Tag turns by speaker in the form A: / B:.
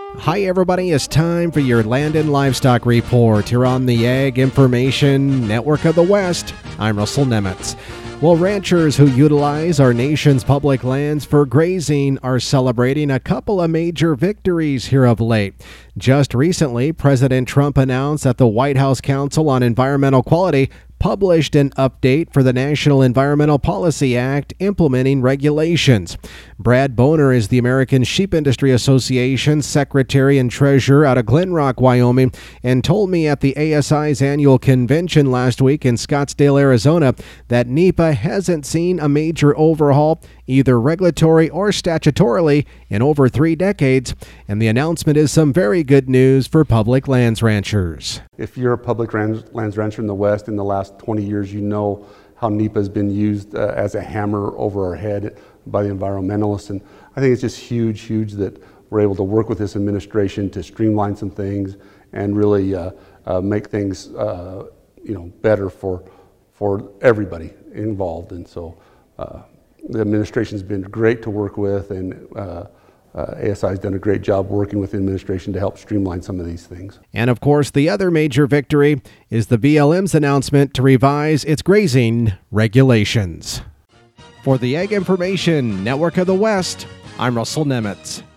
A: Hi everybody, it's time for your Land and Livestock Report here on the Ag Information Network of the West. I'm Russell Nemitz. Well, ranchers who utilize our nation's public lands for grazing are celebrating a couple of major victories here of late. Just recently, President Trump announced that the White House Council on Environmental Quality published an update for the National Environmental Policy Act implementing regulations. Brad Boner is the American Sheep Industry Association Secretary and Treasurer out of Glen Rock, Wyoming, and told me at the ASI's annual convention last week in Scottsdale, Arizona, that NEPA hasn't seen a major overhaul, either regulatory or statutorily, in over 3 decades, and the announcement is some very good news for public lands ranchers.
B: If you're a public lands rancher in the West in the last 20 years, you know how NEPA has been used as a hammer over our head by the environmentalists. And I think it's just huge that we're able to work with this administration to streamline some things and really make things better for everybody involved. And so the administration's been great to work with, and ASI has done a great job working with the administration to help streamline some of these things.
A: And of course, the other major victory is the BLM's announcement to revise its grazing regulations. For the Ag Information Network of the West, I'm Russell Nemitz.